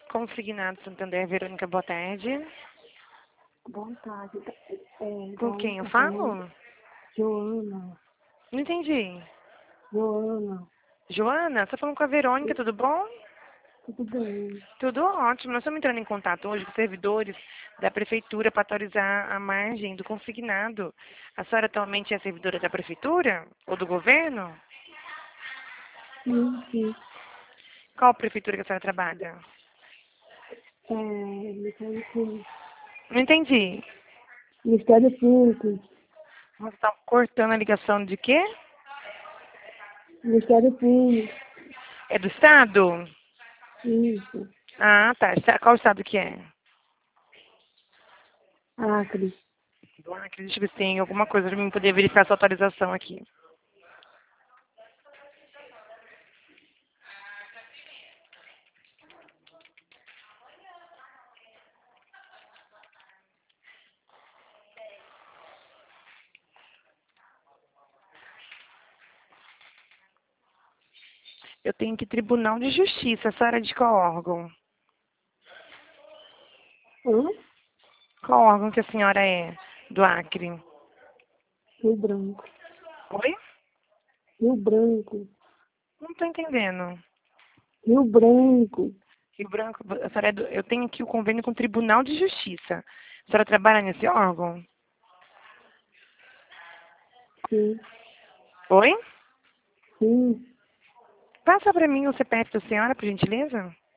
Consignado Santander, Verônica, boa tarde. Boa tarde. Com quem eu falo? Joana. Não entendi. Joana. Joana, você tá falando com a Verônica, tudo bom? Tudo bem? Tudo ótimo. Nós estamos entrando em contato hoje com servidores da prefeitura para atualizar a margem do consignado. A senhora atualmente é servidora da prefeitura ou do governo? Sim. Qual prefeitura que a senhora trabalha? Ministério Público. Não entendi. Ministério Público. Você está cortando a ligação de quê? Ministério Público. É do estado? Isso. Ah, tá. Qual estado que é? Acre. Do Acre. Deixa eu ver se tem alguma coisa para mim poder verificar sua atualização aqui. Eu tenho aqui Tribunal de Justiça. A senhora é de qual órgão? Hã? Qual órgão que a senhora é? Do Acre. Rio Branco. Oi? Rio Branco. Não estou entendendo. Rio Branco. Rio Branco, a senhora eu tenho aqui o convênio com o Tribunal de Justiça. A senhora trabalha nesse órgão? Sim. Oi? Sim. Passa para mim o CPF da senhora, por gentileza.